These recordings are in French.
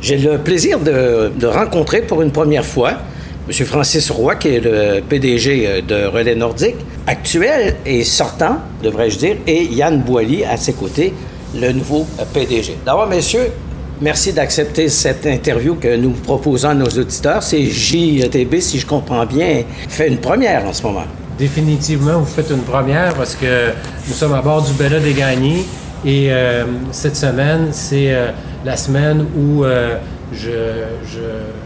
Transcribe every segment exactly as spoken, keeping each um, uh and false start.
J'ai le plaisir de, de rencontrer pour une première fois M. Francis Roy, qui est le P D G de Relais Nordique, actuel et sortant, devrais-je dire, et Yann Boily, à ses côtés, le nouveau P D G. D'abord, messieurs, merci d'accepter cette interview que nous proposons à nos auditeurs. C'est J T B, si je comprends bien, fait une première en ce moment. Définitivement, vous faites une première parce que nous sommes à bord du Bella des Gagnés et euh, cette semaine, c'est euh, la semaine où euh, je... je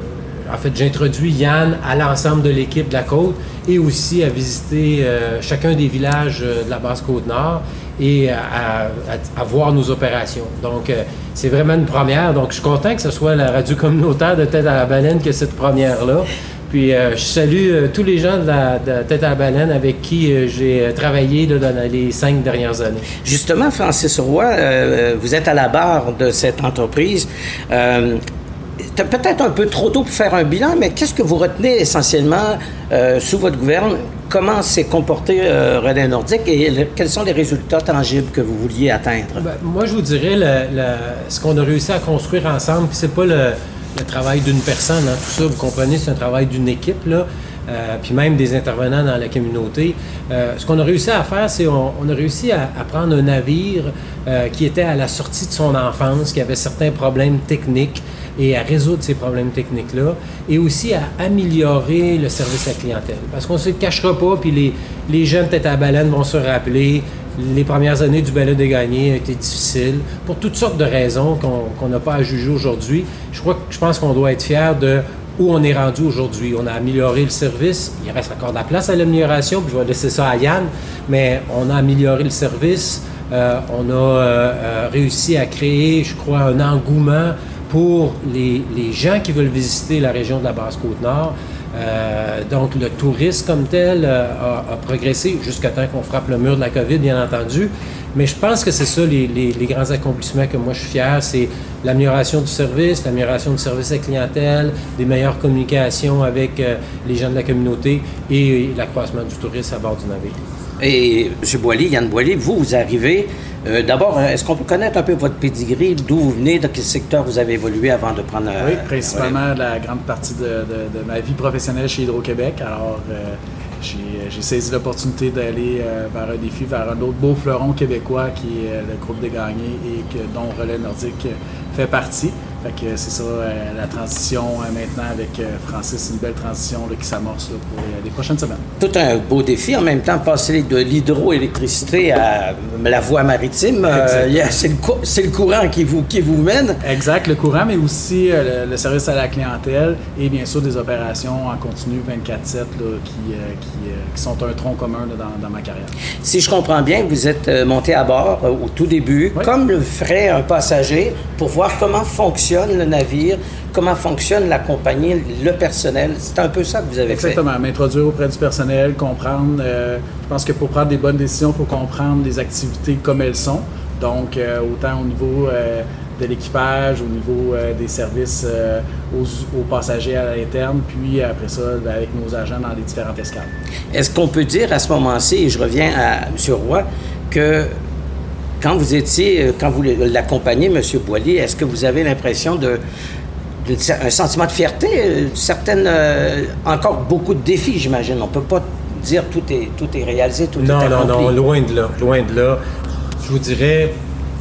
En fait, j'introduis Yann à l'ensemble de l'équipe de la Côte et aussi à visiter euh, chacun des villages euh, de la Basse-Côte-Nord et à, à, à voir nos opérations. Donc, euh, c'est vraiment une première. Donc, je suis content que ce soit la radio communautaire de Tête à la Baleine qui a cette première-là. Puis, euh, je salue euh, tous les gens de, la, de Tête à la Baleine avec qui euh, j'ai travaillé là, dans les cinq dernières années. Justement, Francis Roy, euh, vous êtes à la barre de cette entreprise. Euh, Peut-être un peu trop tôt pour faire un bilan, mais qu'est-ce que vous retenez essentiellement euh, sous votre gouverne? Comment s'est comporté euh, Relais Nordique et le, quels sont les résultats tangibles que vous vouliez atteindre? Ben, moi, je vous dirais le, le, ce qu'on a réussi à construire ensemble, puis c'est pas le, le travail d'une personne, hein, tout ça, vous comprenez, c'est un travail d'une équipe, là. Euh, puis même des intervenants dans la communauté. Euh, ce qu'on a réussi à faire, c'est on, on a réussi à, à prendre un navire euh, qui était à la sortie de son enfance, qui avait certains problèmes techniques, et à résoudre ces problèmes techniques-là, et aussi à améliorer le service à la clientèle. Parce qu'on ne se cachera pas, puis les, les gens de Tête à la Baleine vont se rappeler, les premières années du Bella des Gagnés ont été difficiles, pour toutes sortes de raisons qu'on n'a pas à juger aujourd'hui. Je crois, je pense qu'on doit être fiers de où on est rendu aujourd'hui. On a amélioré le service, il reste encore de la place à l'amélioration, puis je vais laisser ça à Yann, mais on a amélioré le service, euh, on a euh, euh, réussi à créer, je crois, un engouement pour les, les gens qui veulent visiter la région de la Basse-Côte-Nord. Euh, donc, le tourisme comme tel euh, a, a progressé jusqu'à temps qu'on frappe le mur de la COVID, bien entendu. Mais je pense que c'est ça les, les, les grands accomplissements que moi je suis fier, c'est l'amélioration du service, l'amélioration du service à la clientèle, des meilleures communications avec euh, les gens de la communauté et l'accroissement du tourisme à bord du navire. Et M. Boily, Yann Boily, vous, vous arrivez. Euh, d'abord, est-ce qu'on peut connaître un peu votre pedigree, d'où vous venez, de quel secteur vous avez évolué avant de prendre... Euh, oui, principalement ouais. La grande partie de, de, de ma vie professionnelle chez Hydro-Québec. Alors, euh, j'ai, j'ai saisi l'opportunité d'aller euh, vers un défi, vers un autre beau fleuron québécois qui est euh, le groupe des Gagnés et que, dont Relais Nordique fait partie. Fait que c'est ça, euh, la transition euh, maintenant avec euh, Francis, une belle transition là, qui s'amorce là, pour euh, les prochaines semaines. Tout un beau défi, en même temps, passer de l'hydroélectricité à la voie maritime, euh, yeah, c'est, le, c'est le courant qui vous, qui vous mène. Exact, le courant, mais aussi euh, le, le service à la clientèle et bien sûr des opérations en continu vingt-quatre sept là, qui, euh, qui, euh, qui sont un tronc commun là, dans, dans ma carrière. Si je comprends bien, vous êtes euh, monté à bord euh, au tout début, oui. Comme le ferait un passager, pour voir comment fonctionne le navire, comment fonctionne la compagnie, le personnel. C'est un peu ça que vous avez Exactement, fait. Exactement, m'introduire auprès du personnel, comprendre. Euh, je pense que pour prendre des bonnes décisions, il faut comprendre les activités comme elles sont. Donc, euh, autant au niveau euh, de l'équipage, au niveau euh, des services euh, aux, aux passagers à l'interne, puis après ça, avec nos agents dans les différentes escales. Est-ce qu'on peut dire à ce moment-ci, et je reviens à M. Roy, que quand vous étiez, quand vous l'accompagnez, M. Boily, est-ce que vous avez l'impression de, de, de un sentiment de fierté, certaines, euh, encore beaucoup de défis, j'imagine. On ne peut pas dire tout est, tout est réalisé, tout non, est accompli. Non, non, loin de là, loin de là. Je vous dirais,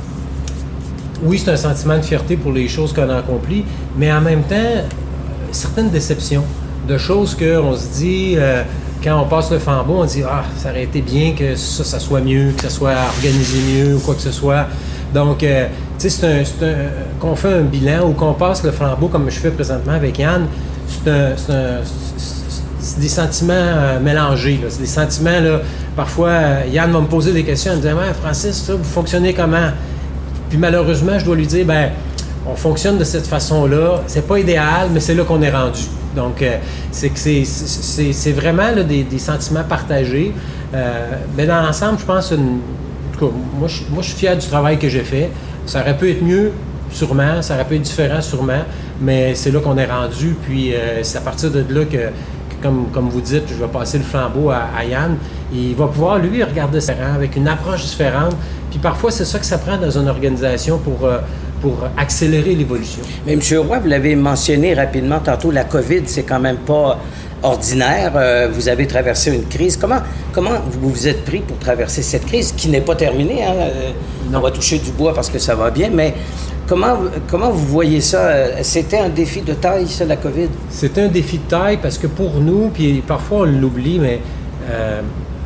oui, c'est un sentiment de fierté pour les choses qu'on a accomplies, mais en même temps, certaines déceptions de choses qu'on se dit... Euh, Quand on passe le flambeau, on dit « Ah, ça aurait été bien que ça, ça soit mieux, que ça soit organisé mieux ou quoi que ce soit. » Donc, euh, tu sais, c'est un, c'est un, qu'on fait un bilan ou qu'on passe le flambeau comme je fais présentement avec Yann, c'est, un, c'est, un, c'est des sentiments euh, mélangés. Là. C'est des sentiments, là, parfois, euh, Yann va me poser des questions, il me dit « Ouais, Francis, ça, vous fonctionnez comment? » Puis malheureusement, je dois lui dire « Ben, on fonctionne de cette façon-là. C'est pas idéal, mais c'est là qu'on est rendu. » Donc, euh, c'est que c'est, c'est, c'est vraiment là, des, des sentiments partagés. Euh, mais dans l'ensemble, je pense, une, en tout cas, moi je, moi, je suis fier du travail que j'ai fait. Ça aurait pu être mieux, sûrement. Ça aurait pu être différent, sûrement. Mais c'est là qu'on est rendu. Puis, euh, c'est à partir de là que, que comme, comme vous dites, je vais passer le flambeau à, à Yann. Il va pouvoir, lui, regarder ça avec une approche différente. Puis parfois, c'est ça que ça prend dans une organisation pour, euh, pour accélérer l'évolution. Mais M. Roy, vous l'avez mentionné rapidement tantôt, la COVID, c'est quand même pas ordinaire. Euh, vous avez traversé une crise. Comment, comment vous vous êtes pris pour traverser cette crise qui n'est pas terminée? Hein? Euh, on va toucher du bois parce que ça va bien, mais comment, comment vous voyez ça? C'était un défi de taille, ça, la COVID? C'est un défi de taille parce que pour nous, puis parfois on l'oublie, mais euh,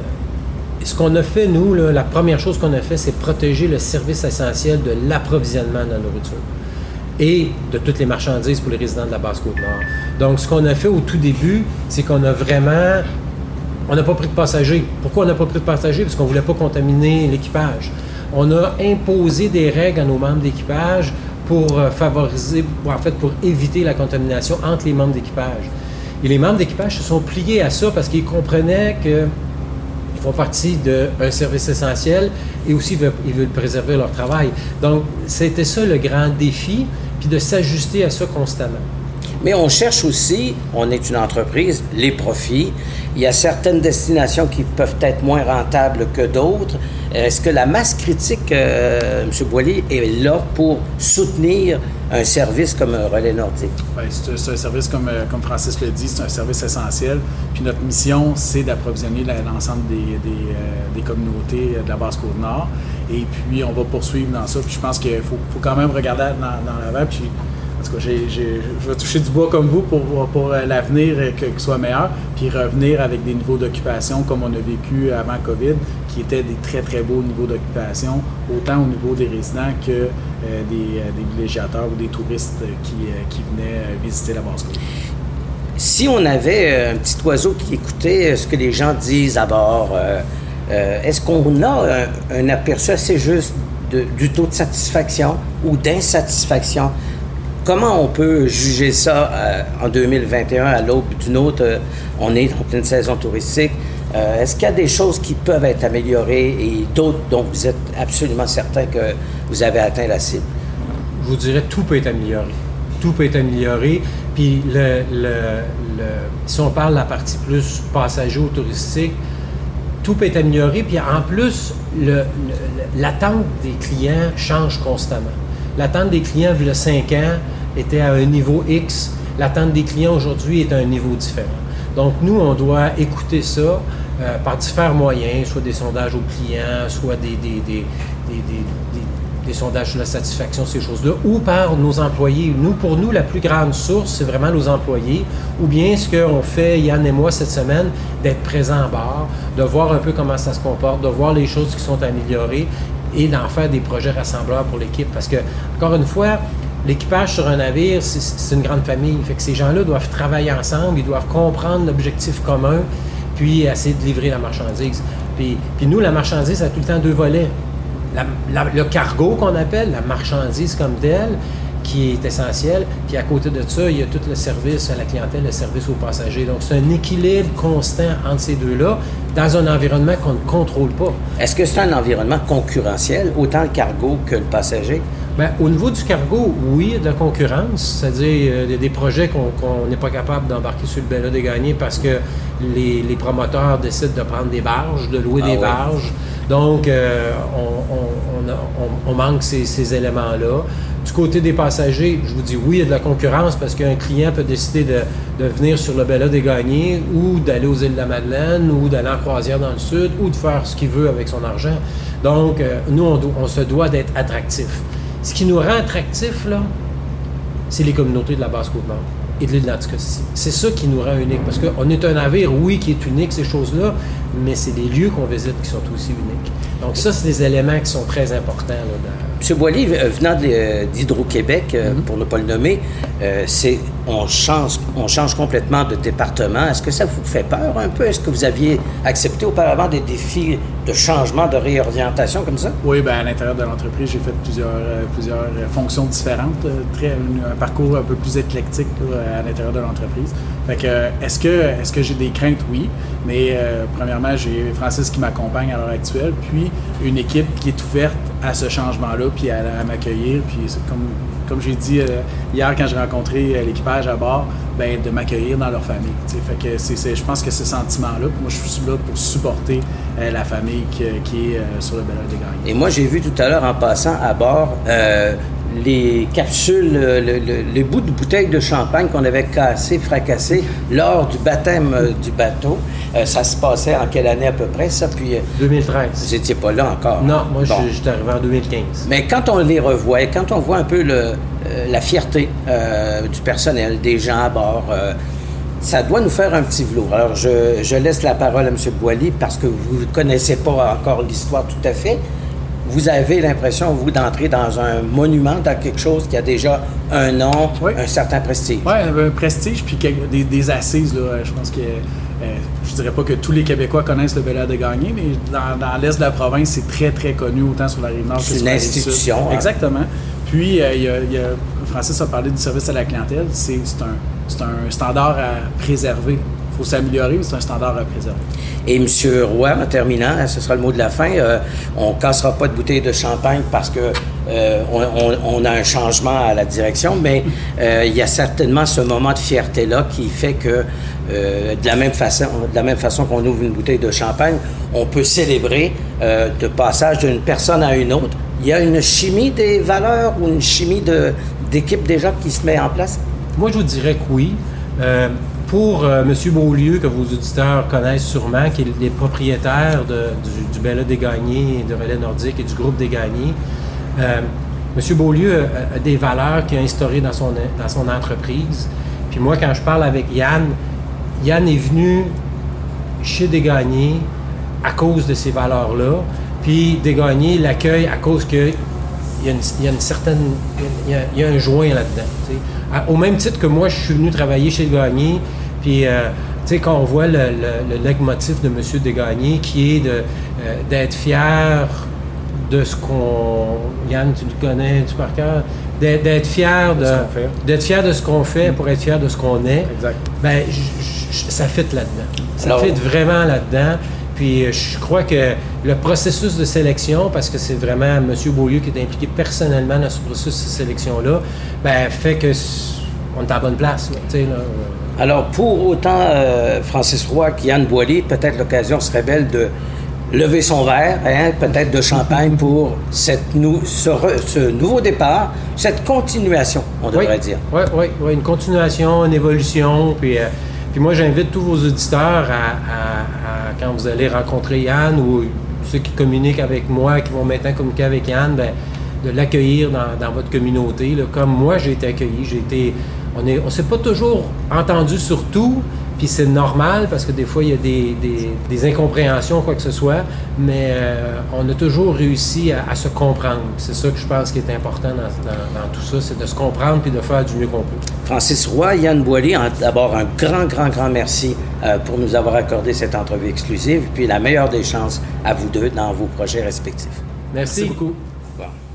ce qu'on a fait, nous, là, la première chose qu'on a fait, c'est protéger le service essentiel de l'approvisionnement de la nourriture et de toutes les marchandises pour les résidents de la Basse-Côte-Nord. Donc, ce qu'on a fait au tout début, c'est qu'on a vraiment... On n'a pas pris de passagers. Pourquoi on n'a pas pris de passagers? Parce qu'on ne voulait pas contaminer l'équipage. On a imposé des règles à nos membres d'équipage pour favoriser, en fait, pour éviter la contamination entre les membres d'équipage. Et les membres d'équipage se sont pliés à ça parce qu'ils comprenaient que font partie d'un service essentiel et aussi ils veulent, ils veulent préserver leur travail. Donc, c'était ça le grand défi, puis de s'ajuster à ça constamment. Mais on cherche aussi, on est une entreprise, les profits. Il y a certaines destinations qui peuvent être moins rentables que d'autres. Est-ce que la masse critique, euh, M. Boily, est là pour soutenir un service comme Relais Nordique? Bien, c'est, c'est un service, comme, comme Francis le dit, c'est un service essentiel. Puis notre mission, c'est d'approvisionner l'ensemble des, des, euh, des communautés de la Basse-Côte-Nord. Et puis, on va poursuivre dans ça. Puis je pense qu'il faut, faut quand même regarder dans, dans l'avant. Puis, en tout cas, j'ai, j'ai, je vais toucher du bois comme vous pour, pour l'avenir que, que soit meilleur, puis revenir avec des niveaux d'occupation comme on a vécu avant COVID, qui étaient des très, très beaux niveaux d'occupation, autant au niveau des résidents que euh, des, euh, des villégiateurs ou des touristes qui, euh, qui venaient visiter la Basse-Côte. Si on avait un petit oiseau qui écoutait ce que les gens disent à bord, euh, euh, est-ce qu'on a un, un aperçu assez juste de, du taux de satisfaction ou d'insatisfaction? Comment on peut juger ça euh, en deux mille vingt et un à l'aube d'une autre? Euh, on est en pleine saison touristique. Euh, est-ce qu'il y a des choses qui peuvent être améliorées et d'autres dont vous êtes absolument certain que vous avez atteint la cible? Je vous dirais tout peut être amélioré. Tout peut être amélioré. Puis le, le, le, si on parle de la partie plus passager ou touristique, tout peut être amélioré. Puis en plus, le, le, l'attente des clients change constamment. L'attente des clients, il y a cinq ans, était à un niveau X. L'attente des clients aujourd'hui est à un niveau différent. Donc, nous, on doit écouter ça euh, par différents moyens, soit des sondages aux clients, soit des, des, des, des, des, des, des sondages sur la satisfaction, ces choses-là, ou par nos employés. Nous, pour nous, la plus grande source, c'est vraiment nos employés, ou bien ce qu'on fait, Yann et moi, cette semaine, d'être présents à bord, de voir un peu comment ça se comporte, de voir les choses qui sont améliorées, et d'en faire des projets rassembleurs pour l'équipe. Parce que, encore une fois, l'équipage sur un navire, c'est, c'est une grande famille. Fait que ces gens-là doivent travailler ensemble, ils doivent comprendre l'objectif commun, puis essayer de livrer la marchandise. Puis, puis nous, la marchandise, ça a tout le temps deux volets. La, la, le cargo qu'on appelle, la marchandise comme telle, qui est essentiel. Puis à côté de ça, il y a tout le service à la clientèle, le service aux passagers. Donc, c'est un équilibre constant entre ces deux-là dans un environnement qu'on ne contrôle pas. Est-ce que c'est un environnement concurrentiel, autant le cargo que le passager? Bien, au niveau du cargo, oui, il y a de la concurrence. C'est-à-dire, euh, il y a des projets qu'on qu'on n'est pas capable d'embarquer sur le Bella des Gagnés parce que les, les promoteurs décident de prendre des barges, de louer ah, des ouais. barges. Donc, euh, on, on, on, a, on, on manque ces, ces éléments-là. Du côté des passagers, je vous dis oui, il y a de la concurrence parce qu'un client peut décider de, de venir sur le Bella des Gagnés ou d'aller aux îles de la Madeleine ou d'aller en croisière dans le sud ou de faire ce qu'il veut avec son argent. Donc, euh, nous, on, do- on se doit d'être attractif. Ce qui nous rend attractifs, là, c'est les communautés de la Basse-Côte-Nord et de l'île d'Anticosti. C'est ça qui nous rend uniques. Parce qu'on est un navire, oui, qui est unique, ces choses-là, mais c'est les lieux qu'on visite qui sont aussi uniques. Donc ça, c'est des éléments qui sont très importants. Là, dans... M. Boily, venant de, d'Hydro-Québec, euh, mm-hmm. pour ne pas le nommer, euh, c'est, on, change, on change complètement de département. Est-ce que ça vous fait peur un peu? Est-ce que vous aviez accepté auparavant des défis de changement, de réorientation comme ça? Oui, bien, à l'intérieur de l'entreprise, j'ai fait plusieurs, euh, plusieurs fonctions différentes, euh, très, un, un parcours un peu plus éclectique là, à l'intérieur de l'entreprise. Fait que, euh, est-ce que, est-ce que j'ai des craintes? Oui, mais euh, premièrement, j'ai Francis qui m'accompagne à l'heure actuelle, puis une équipe qui est ouverte à ce changement-là, puis à, à m'accueillir. Puis c'est comme, comme j'ai dit euh, hier quand j'ai rencontré euh, l'équipage à bord, ben de m'accueillir dans leur famille. T'sais. Fait que c'est, c'est, je pense que ce sentiment-là, puis moi je suis là pour supporter euh, la famille qui, qui est euh, sur le Bella des Gagnés. Et moi j'ai vu tout à l'heure en passant à bord euh, les capsules, le, le, les bouts de bouteilles de champagne qu'on avait cassés, fracassés lors du baptême euh, du bateau. Euh, ça se passait en quelle année à peu près, ça? Puis, euh, deux mille treize. Vous n'étiez pas là encore? Non, moi, bon. j'étais arrivé en deux mille quinze. Mais quand on les revoit, quand on voit un peu le, euh, la fierté euh, du personnel, des gens à bord, euh, ça doit nous faire un petit velours. Alors, je, je laisse la parole à M. Boily parce que vous ne connaissez pas encore l'histoire tout à fait. Vous avez l'impression, vous, d'entrer dans un monument, dans quelque chose qui a déjà un nom, oui. un certain prestige. Oui, un prestige, puis des, des assises. Là, je pense que, euh, je dirais pas que tous les Québécois connaissent le Bel Air de Gagné, mais dans, dans l'est de la province, c'est très, très connu, autant sur la Rive-Nord que sur la Rive-Sud. C'est une institution. Hein? Exactement. Puis, euh, il y a, il y a, Francis a parlé du service à la clientèle. C'est, c'est, un, c'est un standard à préserver. Il faut s'améliorer, mais c'est un standard à préserver. Et M. Roy, en terminant, ce sera le mot de la fin, euh, on ne cassera pas de bouteille de champagne parce que euh, on, on, on a un changement à la direction, mais euh, il y a certainement ce moment de fierté-là qui fait que euh, de la même façon, de la même façon qu'on ouvre une bouteille de champagne, on peut célébrer euh, le passage d'une personne à une autre. Il y a une chimie des valeurs ou une chimie de, d'équipe déjà qui se met en place? Moi, je vous dirais que oui. Euh, Pour euh, M. Beaulieu, que vos auditeurs connaissent sûrement, qui est le propriétaire de, du, du Bel Air des Gagnés, de Relais Nordique et du groupe des Gagnés, euh, M. Beaulieu a, a des valeurs qu'il a instaurées dans son, dans son entreprise. Puis moi, quand je parle avec Yann, Yann est venu chez des Gagnés à cause de ces valeurs-là. Puis des Gagnés l'accueille à cause qu'il y a une, il y a une certaine... Il y a, il y a un joint là-dedans. T'sais. Au même titre que moi, je suis venu travailler chez Gagné, puis, euh, tu sais, quand on voit le, le, le leitmotiv de M. Desgagnés, qui est de, euh, d'être fier de ce qu'on... Yann, tu le connais, tu par cœur? D'être, d'être fier de, de d'être fier de ce qu'on fait pour être fier de ce qu'on est. Exact. Ben, j, j, ça fit là-dedans. Ça Alors, fit vraiment là-dedans. Puis je crois que le processus de sélection, parce que c'est vraiment M. Beaulieu qui est impliqué personnellement dans ce processus de sélection-là, ben, fait que on est à la bonne place. Là, là. Alors, pour autant euh, Francis Roy qu'Yann Boily, peut-être l'occasion serait belle de lever son verre, hein, peut-être de champagne pour cette nou- ce, re- ce nouveau départ, cette continuation, on devrait oui, dire. Oui, oui, oui, une continuation, une évolution, puis... Euh, Puis moi, j'invite tous vos auditeurs à, à, à, quand vous allez rencontrer Yann ou ceux qui communiquent avec moi, qui vont maintenant communiquer avec Yann, bien, de l'accueillir dans, dans votre communauté. Là. Comme moi, j'ai été accueilli. J'ai été, on est, on s'est pas toujours entendu sur tout, puis c'est normal parce que des fois, il y a des, des, des incompréhensions, quoi que ce soit, mais euh, on a toujours réussi à, à se comprendre. C'est ça que je pense qui est important dans, dans, dans tout ça, c'est de se comprendre puis de faire du mieux qu'on peut. Francis Roy, Yann Boily, d'abord un grand, grand, grand merci euh, pour nous avoir accordé cette entrevue exclusive, puis la meilleure des chances à vous deux dans vos projets respectifs. Merci, merci beaucoup. Bon.